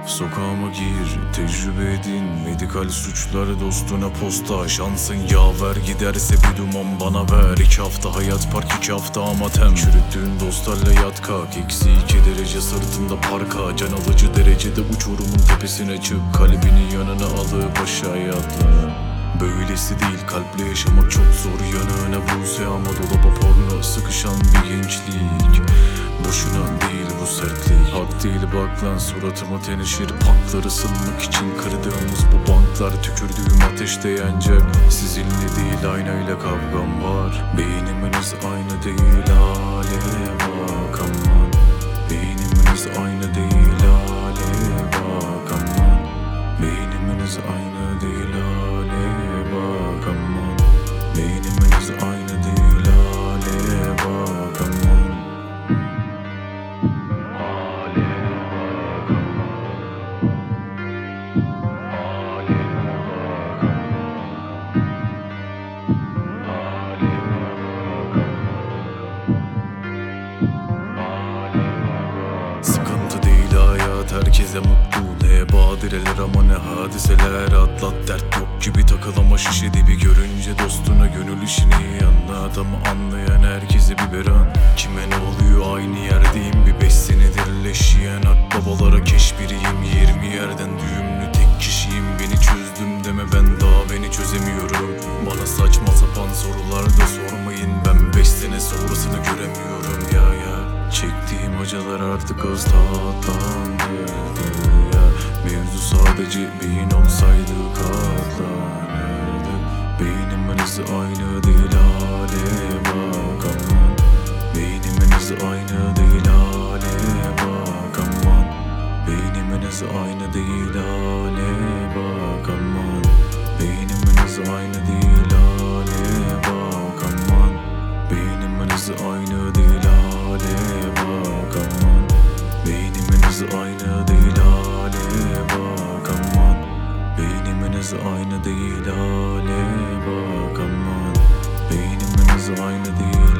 Sokağıma gir, tecrübe edin. Medikal suçlar dostuna posta. Şansın yaver, giderse bir duman bana ver. 2 hafta hayat park, 2 hafta amatem. Çürüttüğün dostlarla yat kalk. Eksi 2 derece sırtında parka. Can alıcı derecede uçurumun tepesine çık. Kalbini yanına alıp aşağıya atla. Böylesi değil, kalple yaşamak çok zor. Yanına buse ama dolaba porno. Sıkışan bir gençlik, boşuna değil bu sertlik. Hak değil bak lan, suratıma teneşir. Pakları sılmak için kırdığımız bu banklar. Tükürdüğüm ateşte yanacak. Sizinle değil aynayla kavgam var. Beynimiz aynı değil, alev bak aman. Beynimiz aynı değil, alev bak aman. Beynimiz aynı değil, alev bak aman. Beynimiz aynı değil, alev bak aman. Sıkıntı değil hayat, herkese mutlu. Ne badireler ama ne hadiseler. Atlat, dert yok gibi takıl ama şişe dibi görünce dostuna gönül işini anlat. Ama anlayan herkese biberon. Kime ne oluyor aynı yerdeyim. Bir 5 senedir leş yiyen akbabalara keş biriyim. 20 yerden düğümlü tek kişiyim. Beni çözdüm deme, ben daha beni çözemiyorum. Bana saçma sapan sorular da sormayın. Ben 5 sene sonrasını göremiyorum ya. Çektiğim acılar artık az tatlandı ya. Mevzu sadece beyin olsaydı katlanırdık. Beynimiz aynı değil, alev bak aman. Beynimiz aynı değil, alev bak aman. Beynimiz aynı değil, alev bak aman. Beynimiz aynı değil, alev bak aman. Beynimiz aynı değil, alev bak aman. Beynimiz aynı değil, alev bak aman. Beynimiz aynı değil, alev bak aman. Beynimiz aynı değil.